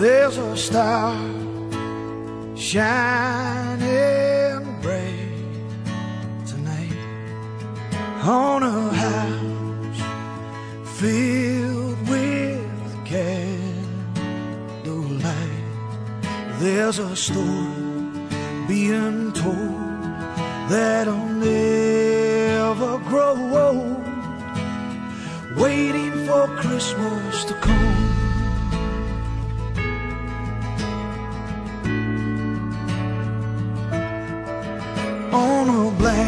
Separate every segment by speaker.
Speaker 1: There's a star shining bright tonight on a house filled with candlelight. There's a story being told that'll never grow old, waiting for Christmas to come. On a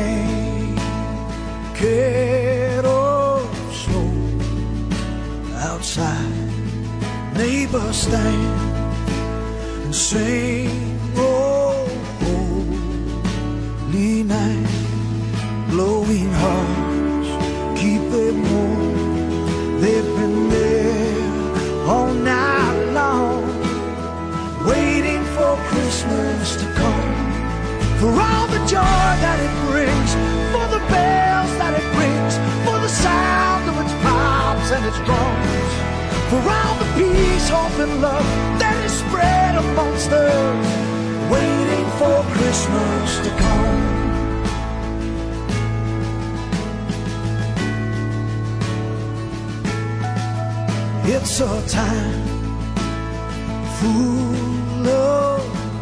Speaker 1: blanket of snow outside, neighbors stand and sing, oh, holy night. Glowing hearts keep them warm. They've been there all night long, waiting for Christmas to come. For all the joy that it brings, for the bells that it rings, for the sound of its pipes and its drums, for all the peace, hope and love that is spread amongst us, waiting for Christmas to come. It's a time full of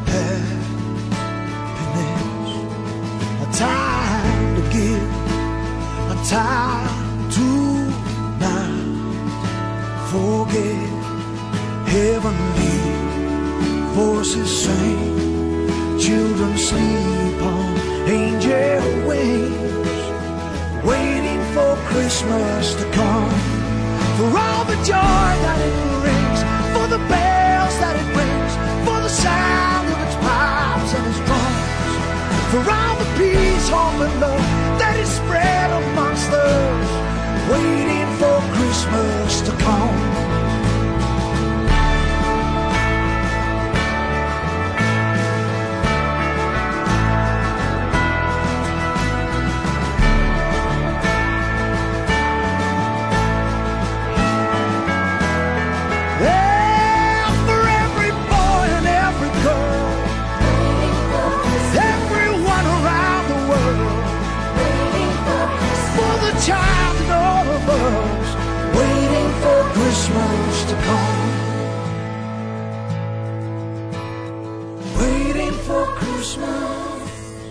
Speaker 1: a time to give, a time to not forget. Heavenly voices sing, children sleep on angel wings, waiting for Christmas to come. For all the joy that it brings, for the bells that it rings, for the sound of its pipes and its drums, for all the peace, hope and love that is spread amongst us, waiting for Christmas to come. Child and all of us, waiting for Christmas to come. Waiting for Christmas,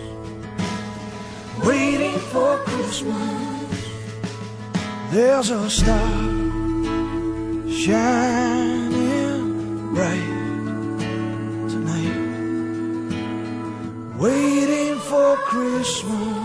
Speaker 1: waiting for Christmas. There's a star shining bright tonight, waiting for Christmas.